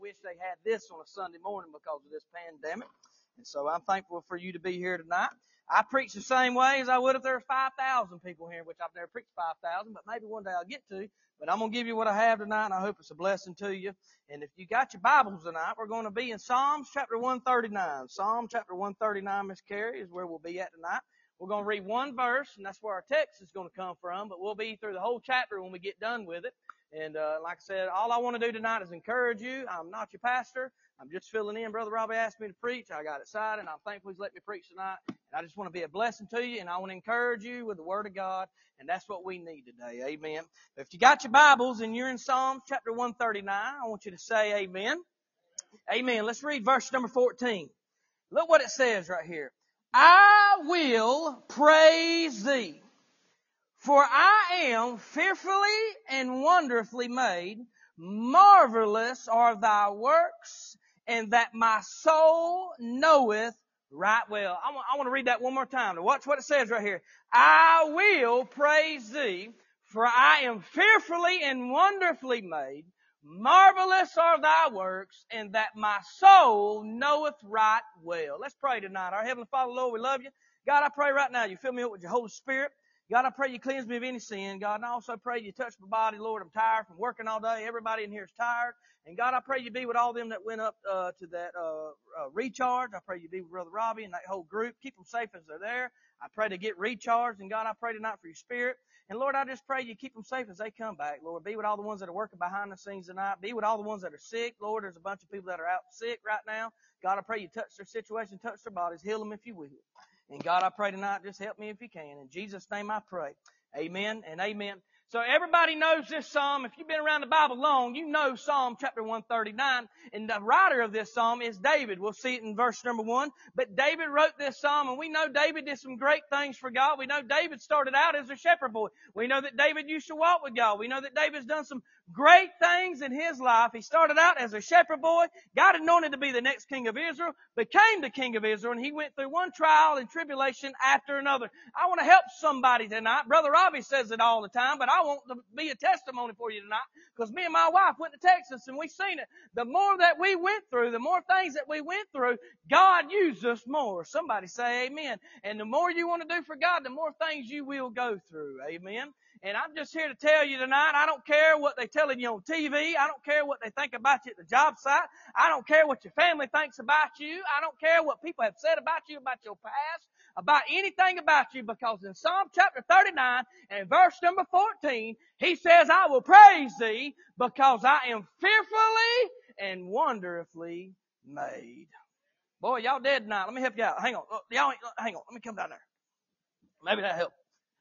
wish they had this on a Sunday morning because of this pandemic. And so I'm thankful for you to be here tonight. I preach the same way as I would if there were 5,000 people here, which I've never preached 5,000, but maybe one day I'll get to. But I'm going to give you what I have tonight, and I hope it's a blessing to you. And if you got your Bibles tonight, we're going to be in Psalms chapter 139. Psalm chapter 139, Miss Carrie, is where we'll be at tonight. We're going to read one verse, and that's where our text is going to come from, but we'll be through the whole chapter when we get done with it. And like I said, all I want to do tonight is encourage you. I'm not your pastor. I'm just filling in. Brother Robbie asked me to preach. I got excited, and I'm thankful he's let me preach tonight. And I just want to be a blessing to you, and I want to encourage you with the Word of God, and that's what we need today. Amen. If you got your Bibles and you're in Psalms chapter 139, I want you to say amen. Amen. Let's read verse number 14. Look what it says right here. I will praise thee, for I am fearfully and wonderfully made. Marvelous are thy works, and that my soul knoweth right well. I want to read that one more time. Watch what it says right here. I will praise thee, for I am fearfully and wonderfully made. Marvelous are thy works, and that my soul knoweth right well. Let's pray tonight. Our Heavenly Father, Lord, we love you. God, I pray right now you fill me up with your Holy Spirit. God, I pray you cleanse me of any sin. God, and I also pray you touch my body. Lord, I'm tired from working all day. Everybody in here is tired. And God, I pray you be with all them that went up to that recharge. I pray you be with Brother Robbie and that whole group. Keep them safe as they're there. I pray to get recharged. And God, I pray tonight for your Spirit. And Lord, I just pray you keep them safe as they come back. Lord, be with all the ones that are working behind the scenes tonight. Be with all the ones that are sick. Lord, there's a bunch of people that are out sick right now. God, I pray you touch their situation, touch their bodies, heal them if you will. And God, I pray tonight, just help me if you can. In Jesus' name I pray. Amen and amen. So everybody knows this psalm. If you've been around the Bible long, you know Psalm chapter 139. And the writer of this psalm is David. We'll see it in verse number 1. But David wrote this psalm, and we know David did some great things for God. We know David started out as a shepherd boy. We know that David used to walk with God. We know that David's done some great things in his life. He started out as a shepherd boy, got anointed to be the next king of Israel, became the king of Israel, and he went through one trial and tribulation after another. I want to help somebody tonight. Brother Robbie says it all the time, but I want to be a testimony for you tonight, because me and my wife went to Texas and we seen it. The more that we went through, the more things that we went through, God used us more. Somebody say amen. And the more you want to do for God, the more things you will go through. Amen. And I'm just here to tell you tonight, I don't care what they're telling you on TV. I don't care what they think about you at the job site. I don't care what your family thinks about you. I don't care what people have said about you, about your past, about anything about you, because in Psalm chapter 39 and verse number 14, he says, I will praise thee because I am fearfully and wonderfully made. Boy, y'all dead tonight. Let me help you out. Hang on. Hang on. Let me come down there. Maybe that helps.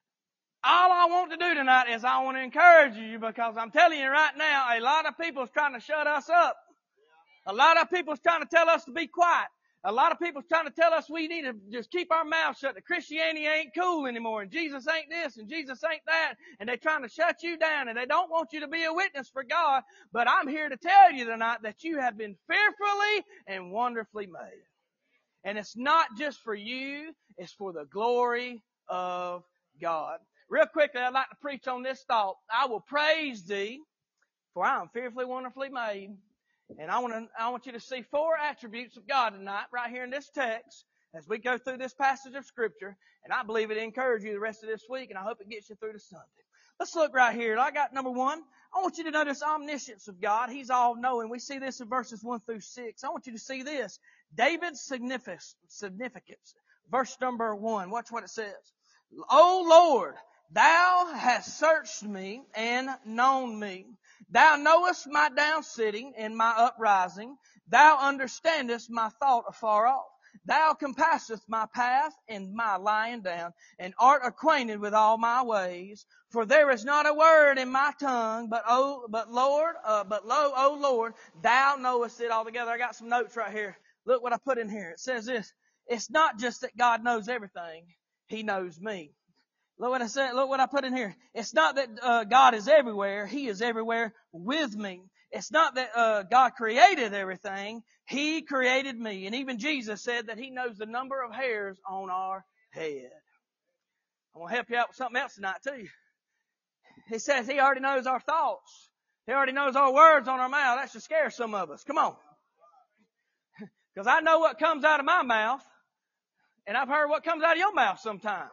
All I want to do tonight is I want to encourage you, because I'm telling you right now, a lot of people is trying to shut us up. A lot of people is trying to tell us to be quiet. A lot of people is trying to tell us we need to just keep our mouths shut, that Christianity ain't cool anymore, and Jesus ain't this, and Jesus ain't that, and they're trying to shut you down, and they don't want you to be a witness for God. But I'm here to tell you tonight that you have been fearfully and wonderfully made. And it's not just for you, it's for the glory of God. Real quickly, I'd like to preach on this thought. I will praise thee, for I am fearfully, wonderfully made. And I want you to see 4 attributes of God tonight, right here in this text, as we go through this passage of Scripture. And I believe it encourages you the rest of this week, and I hope it gets you through to Sunday. Let's look right here. I got number 1. I want you to notice omniscience of God. He's all-knowing. We see this in verses 1 through 6. I want you to see this. David's significance. Verse number 1. Watch what it says. O Lord, Thou hast searched me and known me. Thou knowest my down sitting and my uprising. Thou understandest my thought afar off. Thou compassest my path and my lying down, and art acquainted with all my ways. For there is not a word in my tongue, but lo, O Lord, Thou knowest it altogether. I got some notes right here. Look what I put in here. It says this. It's not just that God knows everything. He knows me. Look what I said. Look what I put in here. It's not that God is everywhere. He is everywhere with me. It's not that God created everything. He created me. And even Jesus said that He knows the number of hairs on our head. I'm going to help you out with something else tonight too. He says He already knows our thoughts. He already knows our words on our mouth. That should scare some of us. Come on. Because I know what comes out of my mouth. And I've heard what comes out of your mouth sometimes.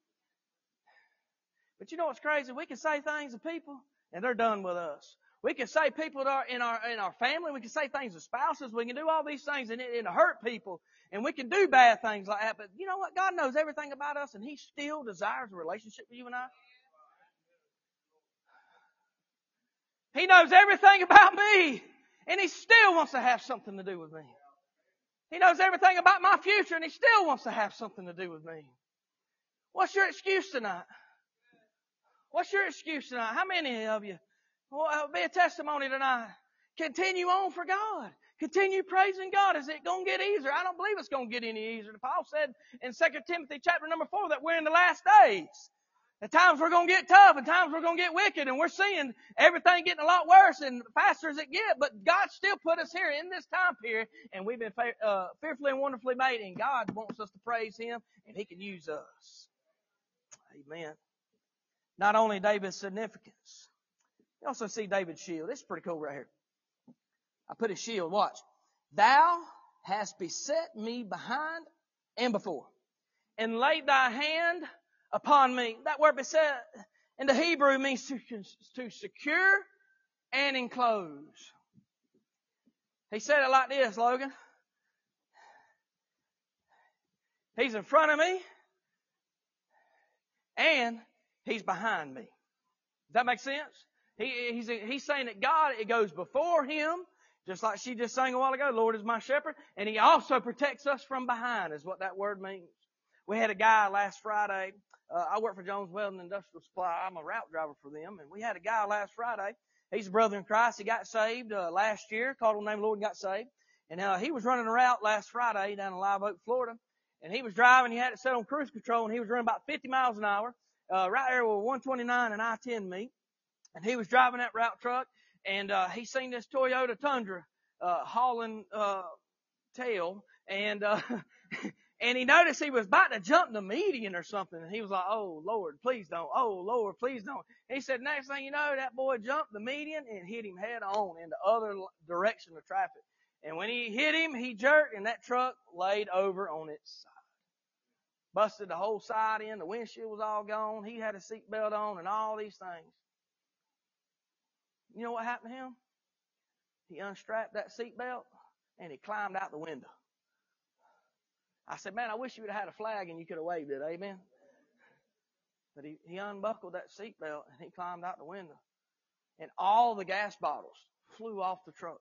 But you know what's crazy? We can say things to people and they're done with us. We can say people in our family. We can say things to spouses. We can do all these things and it hurt people. And we can do bad things like that. But you know what? God knows everything about us and He still desires a relationship with you and I. He knows everything about me. And He still wants to have something to do with me. He knows everything about my future and He still wants to have something to do with me. What's your excuse tonight? What's your excuse tonight? How many of you? Well, it'll be a testimony tonight. Continue on for God. Continue praising God. Is it going to get easier? I don't believe it's going to get any easier. Paul said in 2 Timothy chapter number 4 that we're in the last days. At times we're going to get tough, and times we're going to get wicked, and we're seeing everything getting a lot worse and faster as it gets. But God still put us here in this time period, and we've been fearfully and wonderfully made, and God wants us to praise Him, and He can use us. Amen. Not only David's significance, you also see David's shield. This is pretty cool right here. I put his shield. Watch. Thou hast beset me behind and before, and laid thy hand upon me. That word beset in the Hebrew means to secure and enclose. He said it like this, Logan. He's in front of me and He's behind me. Does that make sense? He's saying that God, it goes before Him, just like she just sang a while ago, Lord is my shepherd, and He also protects us from behind is what that word means. We had a guy last Friday. I work for Jones Welding Industrial Supply. I'm a route driver for them. And we had a guy last Friday. He's a brother in Christ. He got saved last year, called on the name of the Lord and got saved. And he was running a route last Friday down in Live Oak, Florida. And he was driving. He had it set on cruise control. And he was running about 50 miles an hour right there where 129 and I-10 meet. And he was driving that route truck. And he seen this Toyota Tundra hauling tail. And he noticed he was about to jump the median or something. And he was like, oh, Lord, please don't. Oh, Lord, please don't. And he said, next thing you know, that boy jumped the median and hit him head on in the other direction of traffic. And when he hit him, he jerked, and that truck laid over on its side. Busted the whole side in. The windshield was all gone. He had a seatbelt on and all these things. You know what happened to him? He unstrapped that seatbelt and he climbed out the window. I said, man, I wish you would have had a flag and you could have waved it. Amen. But he unbuckled that seatbelt and he climbed out the window. And all the gas bottles flew off the truck.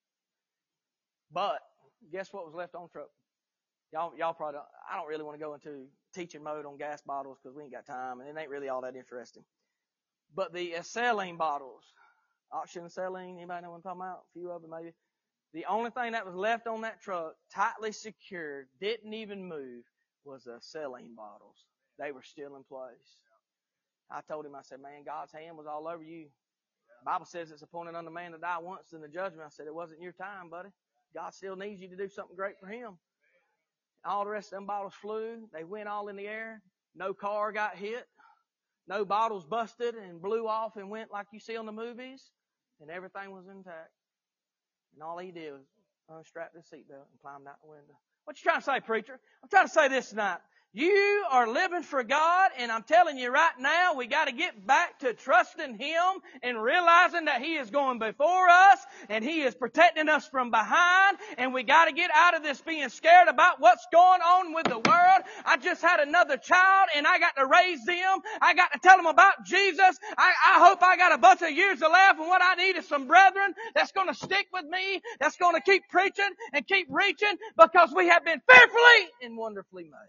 But guess what was left on the truck? Y'all probably don't, I don't really want to go into teaching mode on gas bottles because we ain't got time and it ain't really all that interesting. But the acetylene bottles, oxygen acetylene, anybody know what I'm talking about? A few of them maybe. The only thing that was left on that truck, tightly secured, didn't even move, was the acetylene bottles. They were still in place. I told him, I said, man, God's hand was all over you. The Bible says it's appointed unto man to die once in the judgment. I said, it wasn't your time, buddy. God still needs you to do something great for Him. All the rest of them bottles flew. They went all in the air. No car got hit. No bottles busted and blew off and went like you see on the movies. And everything was intact. And all he did was unstrap his seatbelt and climbed out the window. What you trying to say, preacher? I'm trying to say this tonight. You are living for God, and I'm telling you right now, we got to get back to trusting Him and realizing that He is going before us and He is protecting us from behind, and we got to get out of this being scared about what's going on with the world. I just had another child, and I got to raise them. I got to tell them about Jesus. I hope I got a bunch of years to live, and what I need is some brethren that's going to stick with me, that's going to keep preaching and keep reaching, because we have been fearfully and wonderfully made.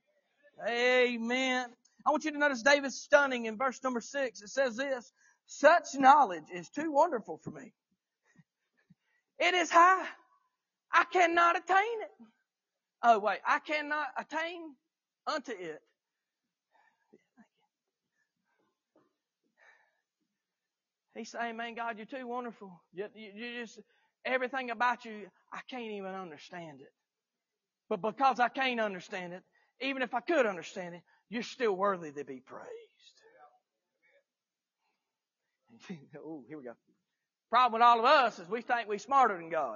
Amen. I want you to notice David's stunning in verse number 6. It says this, such knowledge is too wonderful for me. It is high. I cannot attain it. Oh, wait. I cannot attain unto it. He's saying, man, God, you're too wonderful. You just, everything about you, I can't even understand it. But because I can't understand it, even if I could understand it, you're still worthy to be praised. Oh, here we go. Problem with all of us is we think we're smarter than God.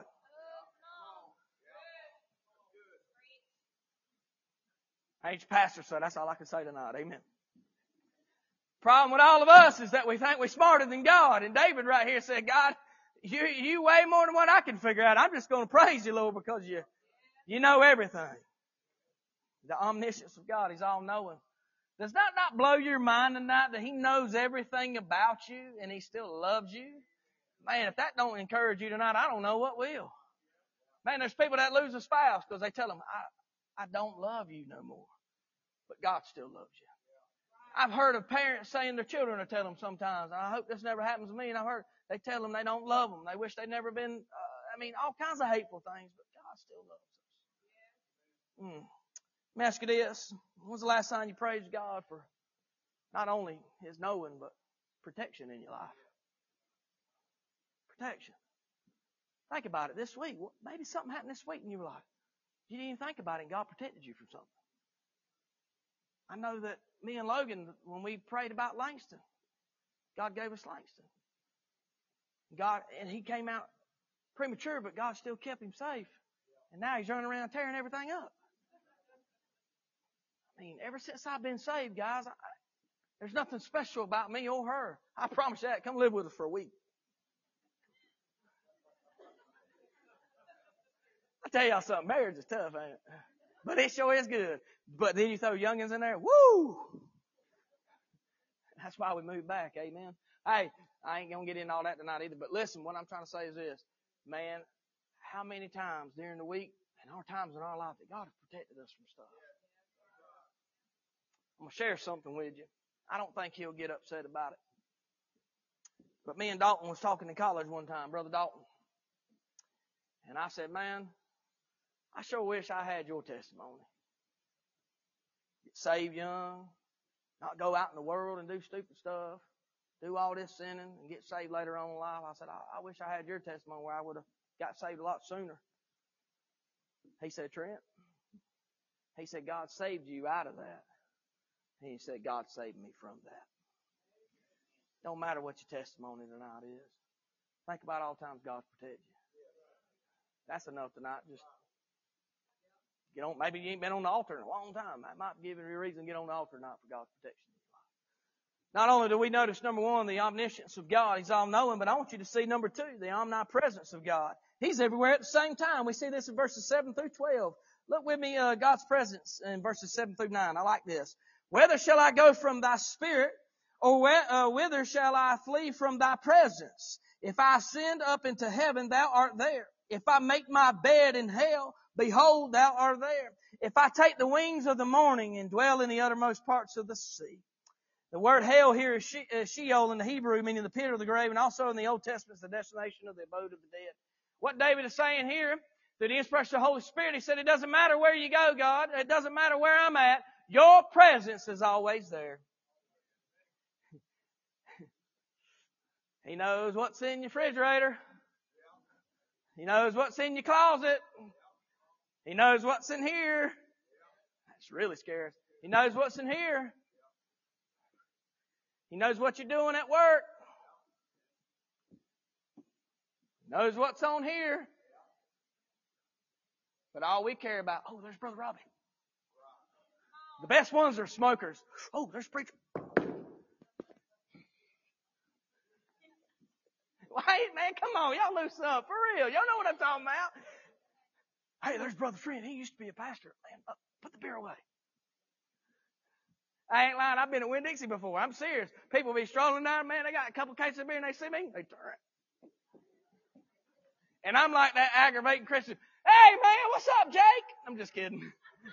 Ain't your pastor, so that's all I can say tonight. Amen. Problem with all of us is that we think we're smarter than God. And David right here said, God, you way more than what I can figure out. I'm just going to praise you, Lord, because you know everything. The omniscience of God, He's all-knowing. Does that not blow your mind tonight that He knows everything about you and He still loves you? Man, if that don't encourage you tonight, I don't know what will. Man, there's people that lose a spouse because they tell them, I don't love you no more. But God still loves you. I've heard of parents saying their children are telling them sometimes, and I hope this never happens to me, and I've heard they tell them they don't love them. They wish they'd never been, all kinds of hateful things, but God still loves us. Let me ask you this. When was the last time you praised God for not only His knowing, but protection in your life? Protection. Think about it this week. Maybe something happened this week in your life. You didn't even think about it, and God protected you from something. I know that me and Logan, when we prayed about Langston, God gave us Langston. And he came out premature, but God still kept him safe. And now he's running around tearing everything up. Ever since I've been saved, guys, there's nothing special about me or her. I promise you that. Come live with us for a week. I tell y'all something, marriage is tough, ain't it? But it sure is good. But then you throw youngins in there, woo! That's why we moved back, amen? Hey, I ain't going to get into all that tonight either. But listen, what I'm trying to say is this. Man, how many times during the week and our times in our life that God has protected us from stuff? I'm going to share something with you. I don't think he'll get upset about it. But me and Dalton was talking in college one time, Brother Dalton. And I said, man, I sure wish I had your testimony. Get saved young, not go out in the world and do stupid stuff, do all this sinning and get saved later on in life. I said, I wish I had your testimony where I would have got saved a lot sooner. He said, Trent, he said, God saved you out of that. And he said, God saved me from that. Don't matter what your testimony tonight is. Think about all the times God's protected you. That's enough tonight. Just get on. Maybe you ain't been on the altar in a long time. That might give you a reason to get on the altar tonight for God's protection in your life. Not only do we notice, number one, the omniscience of God. He's all-knowing, but I want you to see, number two, the omnipresence of God. He's everywhere at the same time. We see this in verses 7 through 12. Look with me, God's presence in verses 7 through 9. I like this. Whither shall I go from thy spirit, or whither shall I flee from thy presence? If I ascend up into heaven, thou art there. If I make my bed in hell, behold, thou art there. If I take the wings of the morning and dwell in the uttermost parts of the sea. The word hell here is Sheol in the Hebrew, meaning the pit of the grave, and also in the Old Testament, it's the destination of the abode of the dead. What David is saying here, through the inspiration of the Holy Spirit, he said, it doesn't matter where you go, God. It doesn't matter where I'm at. Your presence is always there. He knows what's in your refrigerator. He knows what's in your closet. He knows what's in here. That's really scary. He knows what's in here. He knows what you're doing at work. He knows what's on here. But all we care about, oh, there's Brother Robbie. The best ones are smokers. Oh, there's preacher. Wait, man, come on. Y'all loosen up. For real. Y'all know what I'm talking about. Hey, there's Brother Friend. He used to be a pastor. Man, put the beer away. I ain't lying. I've been at Winn-Dixie before. I'm serious. People be strolling down, man. They got a couple cases of beer and they see me. They turn. And I'm like that aggravating Christian. Hey, man, what's up, Jake? I'm just kidding.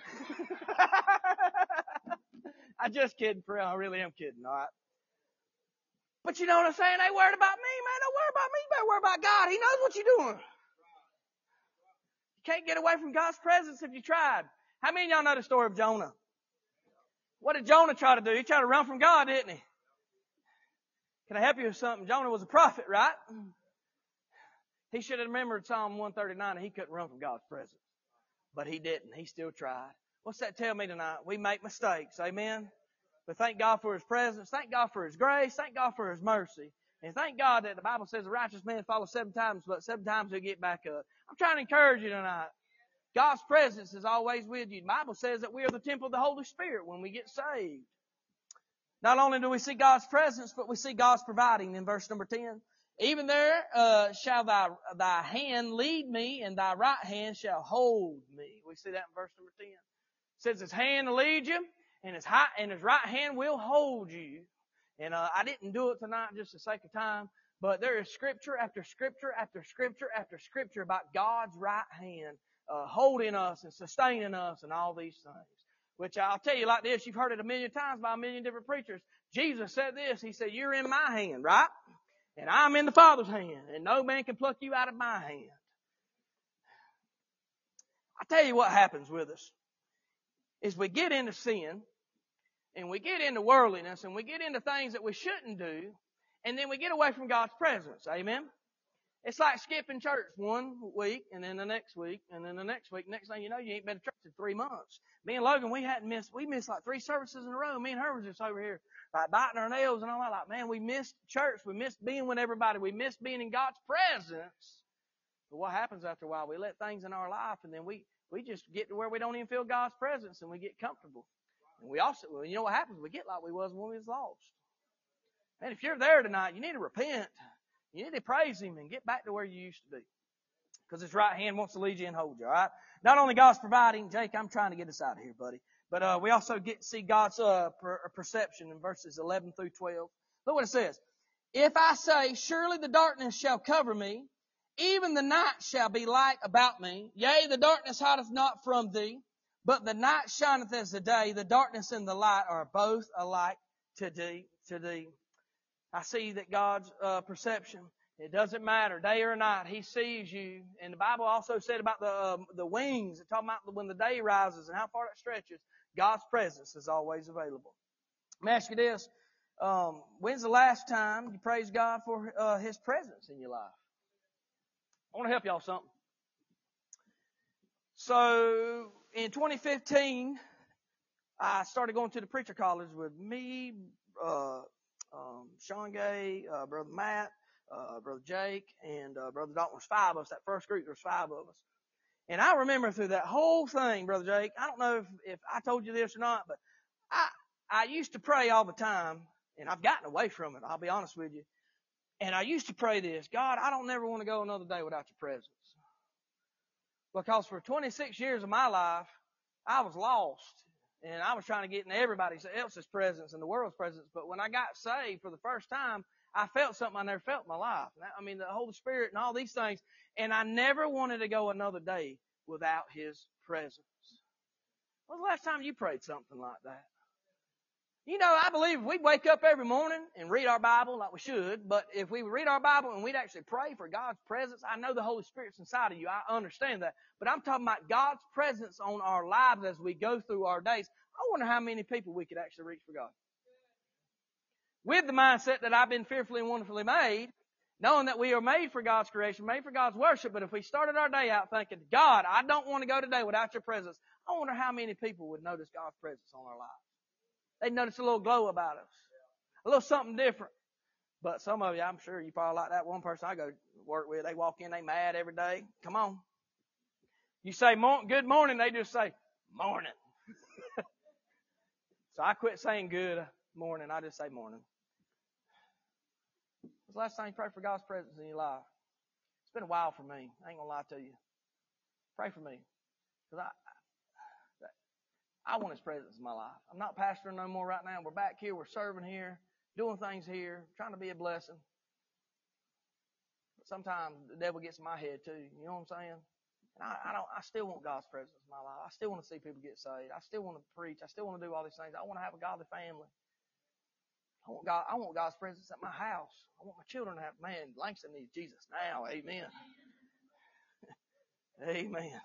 I'm just kidding, for real. I really am kidding, all right? But you know what I'm saying? They worried about me, man. Don't worry about me. You better worry about God. He knows what you're doing. You can't get away from God's presence if you tried. How many of y'all know the story of Jonah? What did Jonah try to do? He tried to run from God, didn't he? Can I help you with something? Jonah was a prophet, right? He should have remembered Psalm 139 and he couldn't run from God's presence. But he didn't. He still tried. What's that tell me tonight? We make mistakes. Amen? But thank God for His presence. Thank God for His grace. Thank God for His mercy. And thank God that the Bible says the righteous man falls 7 times, but 7 times he'll get back up. I'm trying to encourage you tonight. God's presence is always with you. The Bible says that we are the temple of the Holy Spirit when we get saved. Not only do we see God's presence, but we see God's providing in verse number 10. Even there shall thy hand lead me, and thy right hand shall hold me. We see that in verse number 10. It says his hand will lead you, and his right hand will hold you. And I didn't do it tonight just for the sake of time, but there is scripture after scripture after scripture after scripture about God's right hand holding us and sustaining us and all these things. Which I'll tell you like this, you've heard it a million times by a million different preachers. Jesus said this, He said, you're in my hand, right? And I'm in the Father's hand, and no man can pluck you out of my hand. I tell you what happens with us, is we get into sin, and we get into worldliness, and we get into things that we shouldn't do, and then we get away from God's presence. Amen? It's like skipping church 1 week, and then the next week, and then the next week. Next thing you know, you ain't been to church in 3 months. Me and Logan, we missed like 3 services in a row. Me and her was just over here, like biting our nails and all that. Like, man, we missed church. We missed being with everybody. We missed being in God's presence. But what happens after a while? We let things in our life, and then we just get to where we don't even feel God's presence, and we get comfortable. And we also, well, you know what happens? We get like we was when we was lost. Man, if you're there tonight, you need to repent. You need to praise Him and get back to where you used to be. Because His right hand wants to lead you and hold you, all right? Not only God's providing, Jake, I'm trying to get us out of here, buddy. But we also see God's perception in verses 11 through 12. Look what it says. If I say, surely the darkness shall cover me, even the night shall be light about me. Yea, the darkness hideth not from thee, but the night shineth as the day. The darkness and the light are both alike to thee. I see that God's perception, it doesn't matter, day or night, He sees you. And the Bible also said about the wings, it's talking about when the day rises and how far it stretches, God's presence is always available. Let me ask you this. When's the last time you praised God for His presence in your life? I want to help y'all something. So, in 2015, I started going to the preacher college with me, Sean Gay, Brother Matt, Brother Jake, and Brother Dalton. Was 5 of us. That first group, there was 5 of us. And I remember through that whole thing, Brother Jake, I don't know if I told you this or not, but I used to pray all the time, and I've gotten away from it, I'll be honest with you. And I used to pray this, God, I don't never want to go another day without your presence. Because for 26 years of my life, I was lost. And I was trying to get in everybody else's presence and the world's presence. But when I got saved for the first time, I felt something I never felt in my life. I mean, the Holy Spirit and all these things. And I never wanted to go another day without His presence. When was the last time you prayed something like that? You know, I believe if we'd wake up every morning and read our Bible like we should, but if we read our Bible and we'd actually pray for God's presence, I know the Holy Spirit's inside of you. I understand that. But I'm talking about God's presence on our lives as we go through our days. I wonder how many people we could actually reach for God. With the mindset that I've been fearfully and wonderfully made, knowing that we are made for God's creation, made for God's worship, but if we started our day out thinking, God, I don't want to go today without your presence, I wonder how many people would notice God's presence on our lives. They'd notice a little glow about us. A little something different. But some of you, I'm sure you probably like that one person I go work with. They walk in, they mad every day. Come on. You say good morning, they just say morning. So I quit saying good morning. I just say morning. When's the last time you prayed for God's presence in your life? It's been a while for me. I ain't going to lie to you. Pray for me. Because I want His presence in my life. I'm not pastoring no more right now. We're back here. We're serving here, doing things here, trying to be a blessing. But sometimes the devil gets in my head too. You know what I'm saying? And I still want God's presence in my life. I still want to see people get saved. I still want to preach. I still want to do all these things. I want to have a godly family. I want God's presence at my house. I want my children to have, man, Langston needs Jesus now. Amen. Amen.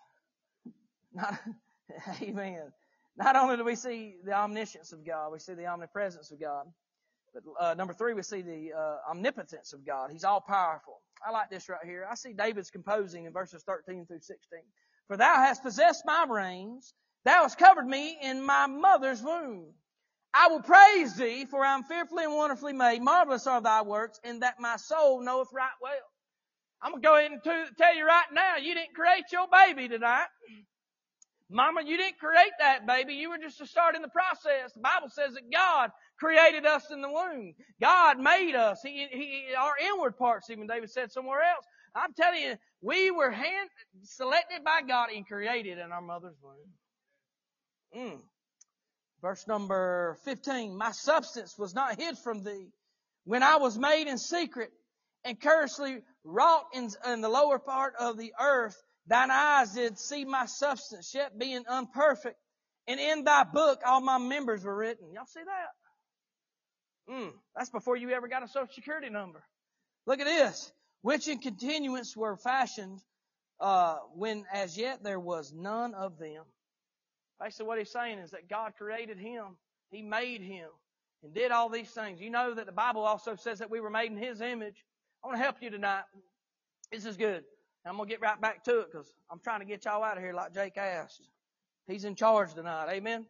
Amen. Not only do we see the omniscience of God, we see the omnipresence of God. But number 3, we see the omnipotence of God. He's all-powerful. I like this right here. I see David's composing in verses 13 through 16. For thou hast possessed my reins. Thou hast covered me in my mother's womb. I will praise thee, for I am fearfully and wonderfully made. Marvelous are thy works, and that my soul knoweth right well. I'm going to go ahead and tell you right now, you didn't create your baby tonight. Mama, you didn't create that baby. You were just starting the process. The Bible says that God created us in the womb. God made us. Our inward parts, even David said somewhere else. I'm telling you, we were selected by God and created in our mother's womb. Verse number 15. My substance was not hid from thee when I was made in secret and curiously wrought in the lower part of the earth. Thine eyes did see my substance, yet being unperfect. And in thy book all my members were written. Y'all see that? That's before you ever got a Social Security number. Look at this. Which in continuance were fashioned when as yet there was none of them. Basically what he's saying is that God created him. He made him and did all these things. You know that the Bible also says that we were made in His image. I want to help you tonight. This is good. I'm going to get right back to it because I'm trying to get y'all out of here like Jake asked. He's in charge tonight. Amen?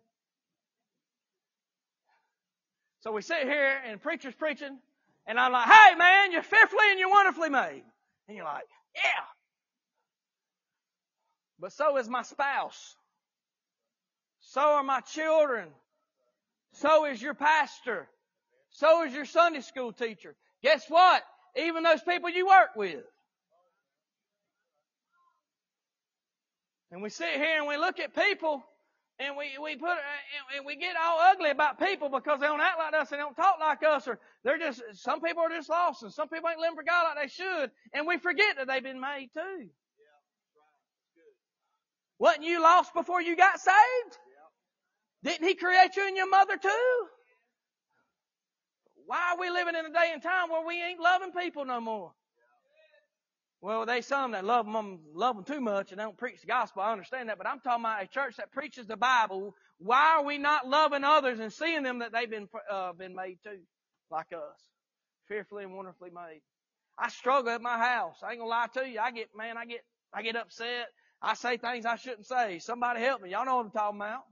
So we sit here and the preacher's preaching and I'm like, hey man, you're fearfully and you're wonderfully made. And you're like, yeah. But so is my spouse. So are my children. So is your pastor. So is your Sunday school teacher. Guess what? Even those people you work with. And we sit here and we look at people and we get all ugly about people because they don't act like us, they don't talk like us, or some people are just lost and some people ain't living for God like they should, and we forget that they've been made too. Wasn't you lost before you got saved? Didn't He create you and your mother too? Why are we living in a day and time where we ain't loving people no more? Well, there's some that love them too much and don't preach the gospel. I understand that. But I'm talking about a church that preaches the Bible. Why are we not loving others and seeing them that they've been made too, like us? Fearfully and wonderfully made. I struggle at my house. I ain't gonna lie to you. I get upset. I say things I shouldn't say. Somebody help me. Y'all know what I'm talking about.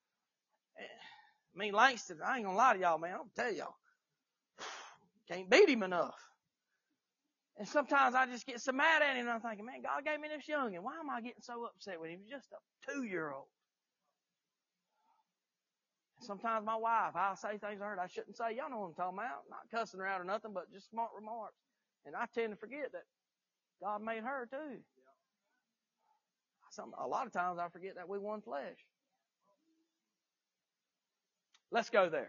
I mean, Langston, I ain't gonna lie to y'all, man. I'm gonna tell y'all. Can't beat him enough. And sometimes I just get so mad at him and I'm thinking, man, God gave me this youngin'. Why am I getting so upset with him? He's just a 2-year-old. Sometimes my wife, I'll say things to her that I shouldn't say. Y'all know what I'm talking about. Not cussing her out or nothing, but just smart remarks. And I tend to forget that God made her too. A lot of times I forget that we one flesh. Let's go there.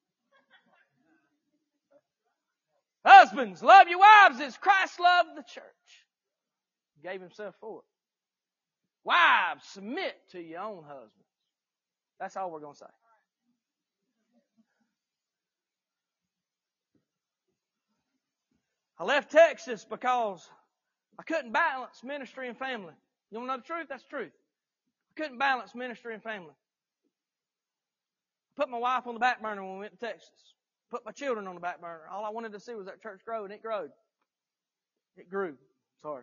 Husbands, love your wives as Christ loved the church. He gave Himself for it. Wives, submit to your own husbands. That's all we're going to say. I left Texas because I couldn't balance ministry and family. You want to know the truth? That's the truth. I couldn't balance ministry and family. Put my wife on the back burner when we went to Texas. Put my children on the back burner. All I wanted to see was that church grow, and it growed. It grew. Sorry.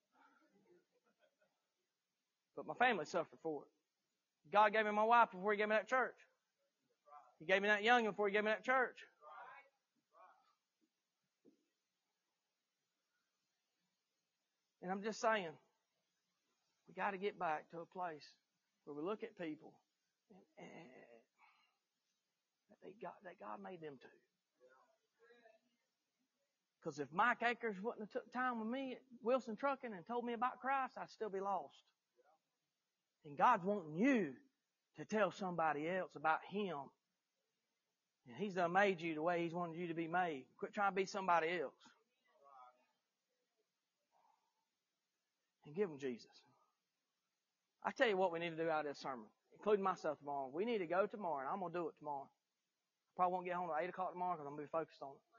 But my family suffered for it. God gave me my wife before He gave me that church. He gave me that youngin' before He gave me that church. And I'm just saying, we got to get back to a place where we look at people and that God made them too. Because if Mike Akers wouldn't have took time with me at Wilson Trucking and told me about Christ, I'd still be lost. And God's wanting you to tell somebody else about Him. And He's done made you the way He's wanted you to be made. Quit trying to be somebody else. And give them Jesus. I tell you what we need to do out of this sermon, including myself tomorrow. We need to go tomorrow, and I'm going to do it tomorrow. Probably won't get home at 8 o'clock tomorrow because I'm going to be focused on it.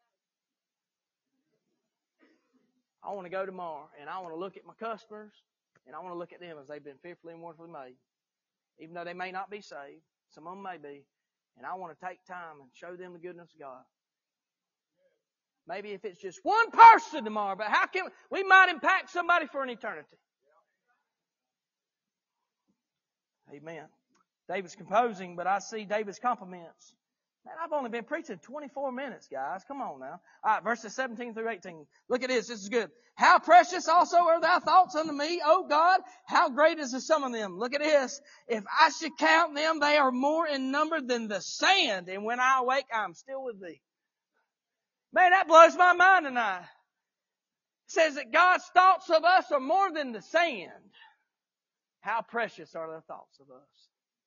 I want to go tomorrow, and I want to look at my customers, and I want to look at them as they've been fearfully and wonderfully made. Even though they may not be saved, some of them may be, and I want to take time and show them the goodness of God. Maybe if it's just one person tomorrow, but how can we might impact somebody for an eternity. Amen. David's composing, but I see David's compliments. Man, I've only been preaching 24 minutes, guys. Come on now. All right, verses 17 through 18. Look at this. This is good. How precious also are thy thoughts unto me, O God. How great is the sum of them. Look at this. If I should count them, they are more in number than the sand. And when I awake, I'm still with thee. Man, that blows my mind tonight. It says that God's thoughts of us are more than the sand. How precious are the thoughts of us.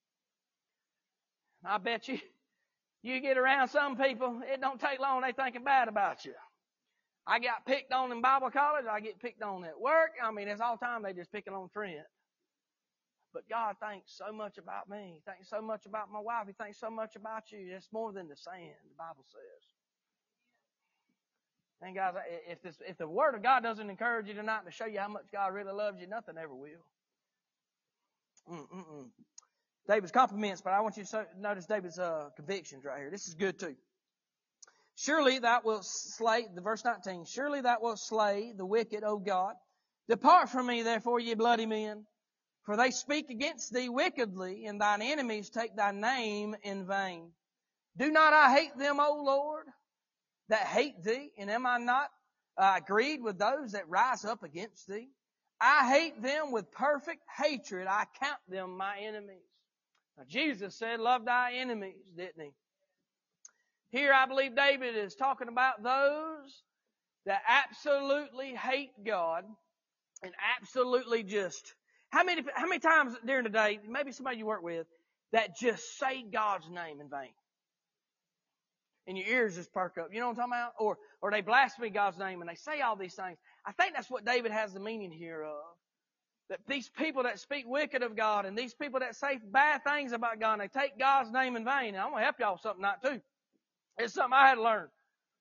I bet you get around some people, it don't take long, they thinking bad about you. I got picked on in Bible college, I get picked on at work. I mean, it's all the time they just picking on Trent. But God thinks so much about me. He thinks so much about my wife. He thinks so much about you. It's more than the sand, the Bible says. And guys, if the Word of God doesn't encourage you tonight to show you how much God really loves you, nothing ever will. David's compliments, but I want you to notice David's convictions right here. This is good too. Surely thou wilt slay, verse 19, surely thou wilt slay the wicked, O God. Depart from me, therefore, ye bloody men, for they speak against thee wickedly, and thine enemies take thy name in vain. Do not I hate them, O Lord, that hate thee, and am I not agreed with those that rise up against thee? I hate them with perfect hatred. I count them my enemies. Now, Jesus said, love thy enemies, didn't he? Here I believe David is talking about those that absolutely hate God and absolutely just, how many times during the day, maybe somebody you work with, that just say God's name in vain? And your ears just perk up. You know what I'm talking about? Or they blaspheme God's name and they say all these things. I think that's what David has the meaning here of. That these people that speak wicked of God and these people that say bad things about God, and they take God's name in vain. And I'm going to help y'all with something tonight too. It's something I had to learn.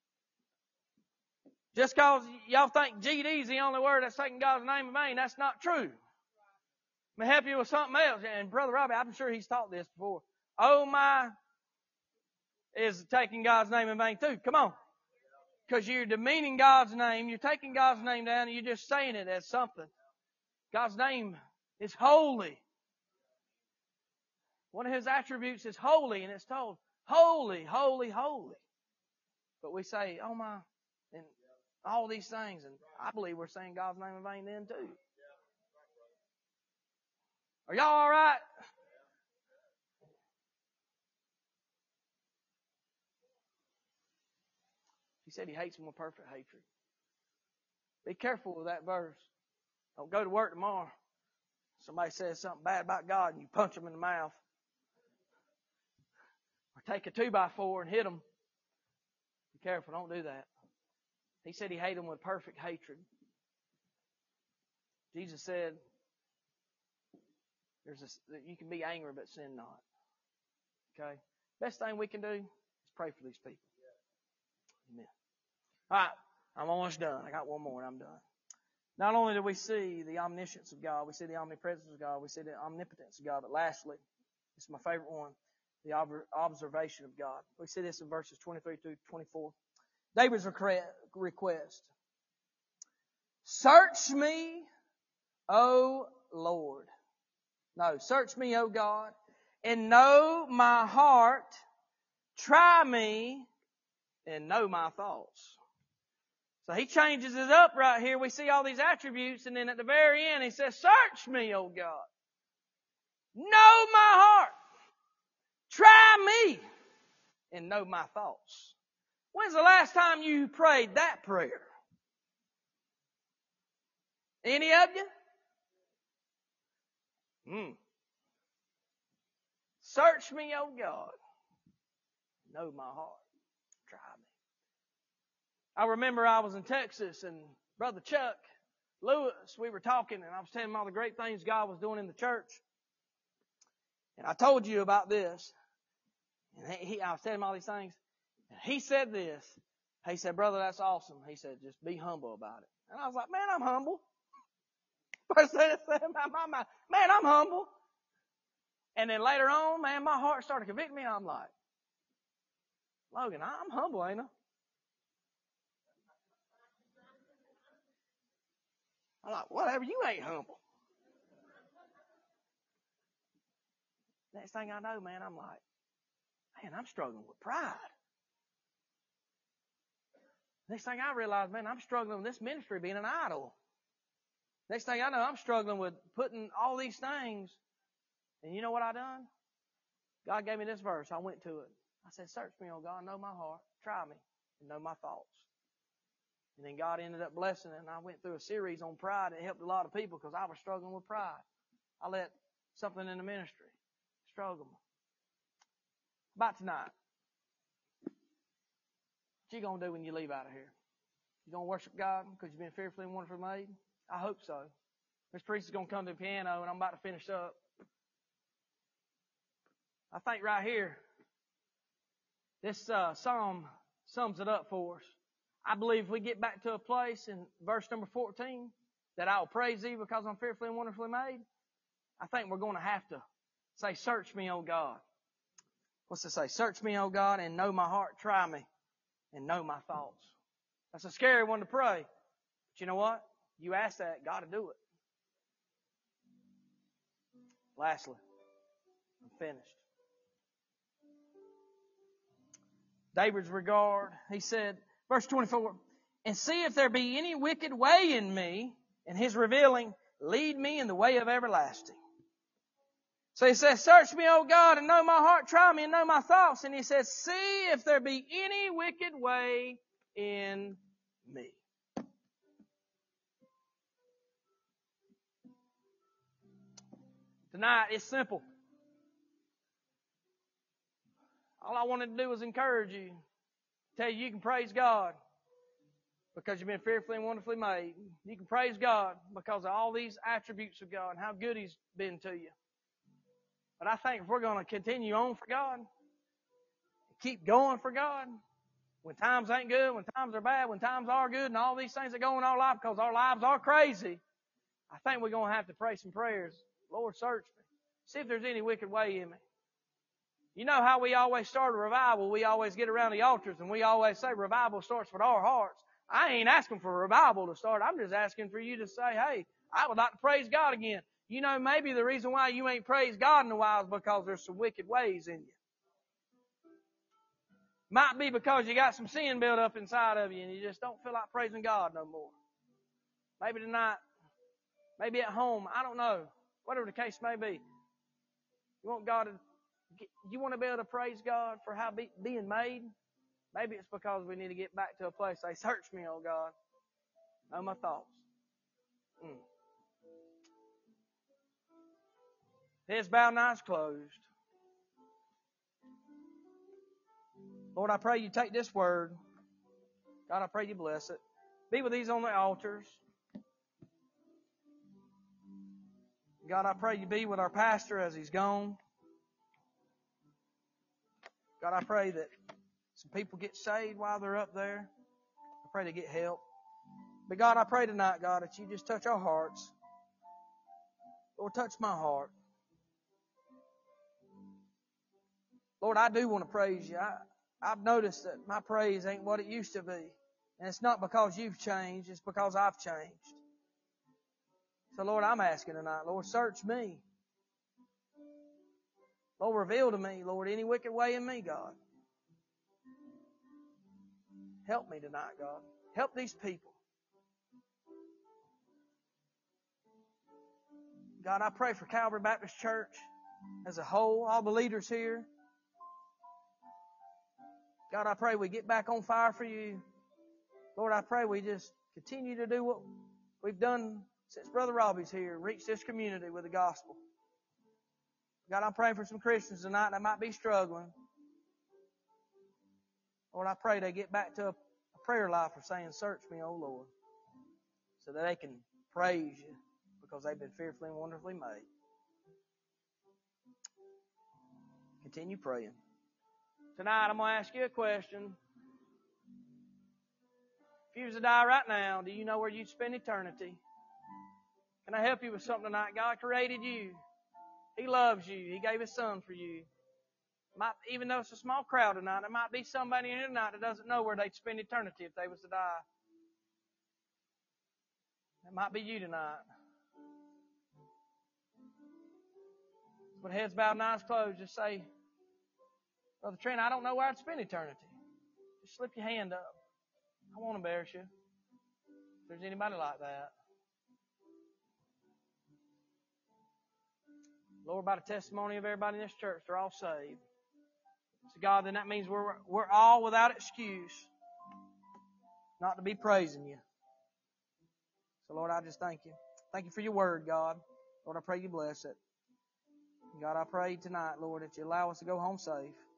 Just because y'all think GD is the only word that's taking God's name in vain, that's not true. I'm going to help you with something else. And Brother Robbie, I'm sure he's taught this before. Oh my is taking God's name in vain too. Come on. Because you're demeaning God's name. You're taking God's name down and you're just saying it as something. God's name is holy. One of His attributes is holy, and it's told, holy, holy, holy. But we say, oh my, and all these things, and I believe we're saying God's name in vain then too. Are y'all all right? He said He hates them with perfect hatred. Be careful with that verse. Don't go to work tomorrow. Somebody says something bad about God and you punch them in the mouth. Or take a 2x4 and hit them. Be careful, don't do that. He said He hated them with perfect hatred. Jesus said, you can be angry but sin not. Okay? Best thing we can do is pray for these people. Amen. All right, I'm almost done. I got one more and I'm done. Not only do we see the omniscience of God, we see the omnipresence of God, we see the omnipotence of God, but lastly, this is my favorite one, the observation of God. We see this in verses 23 through 24. David's request. Search me, O Lord. No, search me, O God, and know my heart. Try me and know my thoughts. So he changes it up right here. We see all these attributes, and then at the very end he says, search me, O God. Know my heart. Try me and know my thoughts. When's the last time you prayed that prayer? Any of you? Search me, O God. Know my heart. Try me. I remember I was in Texas and Brother Chuck Lewis, we were talking and I was telling him all the great things God was doing in the church. And I told you about this. And I was telling him all these things. And he said this. He said, brother, that's awesome. He said, just be humble about it. And I was like, man, I'm humble. First thing I said in my mind, man, I'm humble. And then later on, man, my heart started convicting me. I'm like, Logan, I'm humble, ain't I? I'm like, whatever, you ain't humble. Next thing I know, man, I'm like, man, I'm struggling with pride. Next thing I realize, man, I'm struggling with this ministry being an idol. Next thing I know, I'm struggling with putting all these things. And you know what I done? God gave me this verse. I went to it. I said, search me, oh God, know my heart. Try me and know my thoughts. And then God ended up blessing it. And I went through a series on pride. It helped a lot of people because I was struggling with pride. I let something in the ministry struggle me. About tonight. What you going to do when you leave out of here? You going to worship God because you've been fearfully and wonderfully made? I hope so. Miss Priest is going to come to the piano, and I'm about to finish up. I think right here, this psalm sums it up for us. I believe if we get back to a place in verse number 14, that I will praise thee because I'm fearfully and wonderfully made, I think we're going to have to say, search me, O God. What's it say? Search me, O God, and know my heart. Try me and know my thoughts. That's a scary one to pray. But you know what? You ask that, God will do it. Lastly, I'm finished. David's regard, he said, verse 24, and see if there be any wicked way in me, and his revealing, lead me in the way of everlasting. So he says, search me, O God, and know my heart, try me and know my thoughts. And he says, see if there be any wicked way in me. Tonight, it's simple. All I wanted to do was encourage you. Tell you can praise God because you've been fearfully and wonderfully made. You can praise God because of all these attributes of God and how good He's been to you. But I think if we're going to continue on for God, keep going for God, when times ain't good, when times are bad, when times are good, and all these things that go in our life because our lives are crazy, I think we're going to have to pray some prayers. Lord, search me. See if there's any wicked way in me. You know how we always start a revival? We always get around the altars and we always say revival starts with our hearts. I ain't asking for revival to start. I'm just asking for you to say, hey, I would like to praise God again. You know, maybe the reason why you ain't praised God in a while is because there's some wicked ways in you. Might be because you got some sin built up inside of you and you just don't feel like praising God no more. Maybe tonight, maybe at home, I don't know. Whatever the case may be. You want God to, you want to be able to praise God for how being made? Maybe it's because we need to get back to a place, say, search me, oh God. Know my thoughts. Heads bowed and eyes closed. Lord, I pray you take this word. God, I pray you bless it. Be with these on the altars. God, I pray you be with our pastor as he's gone. God, I pray that some people get saved while they're up there. I pray they get help. But God, I pray tonight, God, that you just touch our hearts. Lord, touch my heart. Lord, I do want to praise you. I've noticed that my praise ain't what it used to be. And it's not because you've changed, it's because I've changed. So, Lord, I'm asking tonight, Lord, search me. Lord, reveal to me, Lord, any wicked way in me, God. Help me tonight, God. Help these people. God, I pray for Calvary Baptist Church as a whole, all the leaders here. God, I pray we get back on fire for you. Lord, I pray we just continue to do what we've done since Brother Robbie's here, reach this community with the gospel. God, I'm praying for some Christians tonight that might be struggling. Lord, I pray they get back to a prayer life of saying, search me, O Lord, so that they can praise you because they've been fearfully and wonderfully made. Continue praying. Tonight, I'm going to ask you a question. If you was to die right now, do you know where you'd spend eternity? Can I help you with something tonight? God created you. He loves you. He gave His Son for you. Even though it's a small crowd tonight, there might be somebody here tonight that doesn't know where they'd spend eternity if they was to die. It might be you tonight. With heads bowed and eyes closed, just say, Brother Trent, I don't know where I'd spend eternity. Just slip your hand up. I won't embarrass you. If there's anybody like that. Lord, by the testimony of everybody in this church, they're all saved. So God, then that means we're all without excuse not to be praising you. So Lord, I just thank you. Thank you for your word, God. Lord, I pray you bless it. God, I pray tonight, Lord, that you allow us to go home safe.